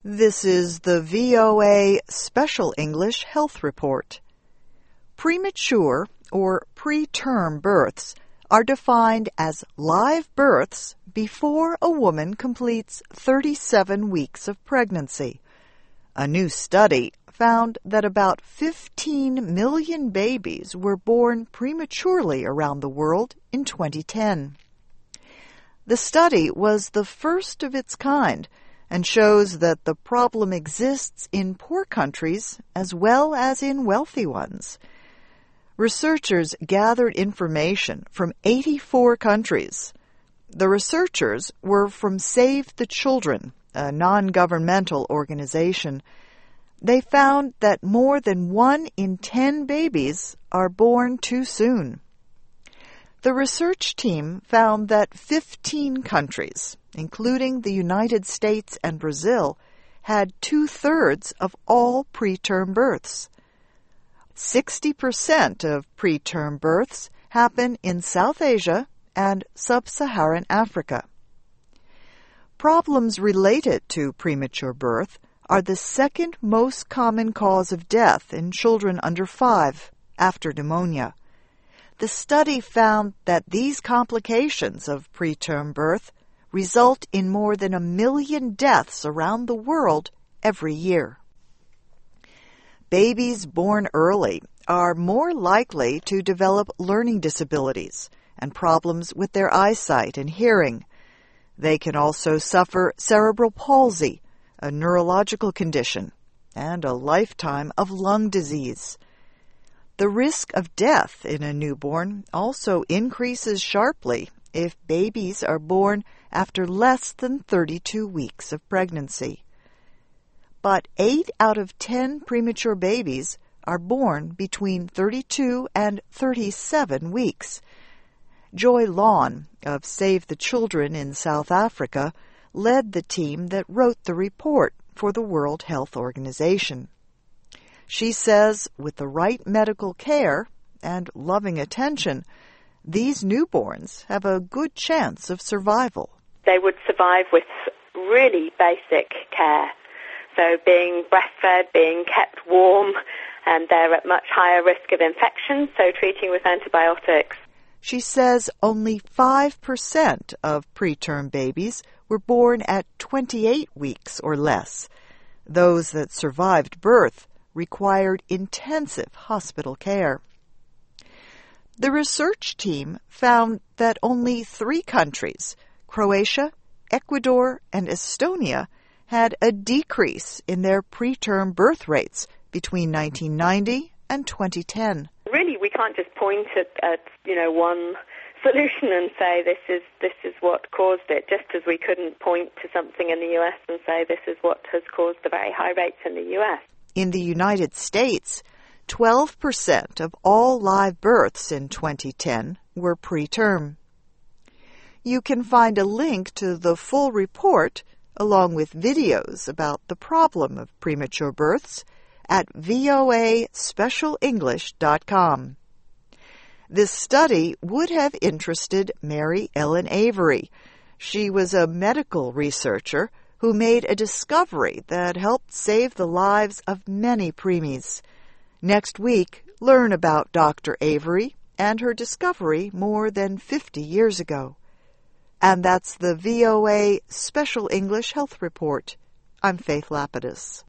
This is the VOA Special English Health Report. Premature or preterm births are defined as live births before a woman completes 37 weeks of pregnancy. A new study found that about 15 million babies were born prematurely around the world in 2010. The study was the first of its kind and shows that the problem exists in poor countries as well as in wealthy ones. Researchers gathered information from 84 countries. The researchers were from Save the Children, a non-governmental organization. They found that more than 1 in 10 babies are born too soon. The research team found that 15 countries, including the United States and Brazil, had 2/3 of all preterm births. 60% of preterm births happen in South Asia and sub-Saharan Africa. Problems related to premature birth are the second most common cause of death in children under 5 after pneumonia. The study found that these complications of preterm birth result in more than 1 million deaths around the world every year. Babies born early are more likely to develop learning disabilities and problems with their eyesight and hearing. They can also suffer cerebral palsy, a neurological condition, and a lifetime of lung disease. The risk of death in a newborn also increases sharply if babies are born after less than 32 weeks of pregnancy. But 8 out of 10 premature babies are born between 32 and 37 weeks. Joy Lawn of Save the Children in South Africa led the team that wrote the report for the World Health Organization. She says with the right medical care and loving attention, these newborns have a good chance of survival. They would survive with really basic care. So being breastfed, being kept warm, and they're at much higher risk of infection, so treating with antibiotics. She says only 5% of preterm babies were born at 28 weeks or less. Those that survived birth required intensive hospital care. The research team found that only 3 countries, Croatia, Ecuador, and Estonia, had a decrease in their preterm birth rates between 1990 and 2010. Really, we can't just point at one solution and say this is what caused it, just as we couldn't point to something in the US and say this is what has caused the very high rates in the US. In the United States, 12% of all live births in 2010 were preterm. You can find a link to the full report, along with videos about the problem of premature births, at voaspecialenglish.com. This study would have interested Mary Ellen Avery. She was a medical researcher who made a discovery that helped save the lives of many preemies. Next week, learn about Dr. Avery and her discovery more than 50 years ago. And that's the VOA Special English Health Report. I'm Faith Lapidus.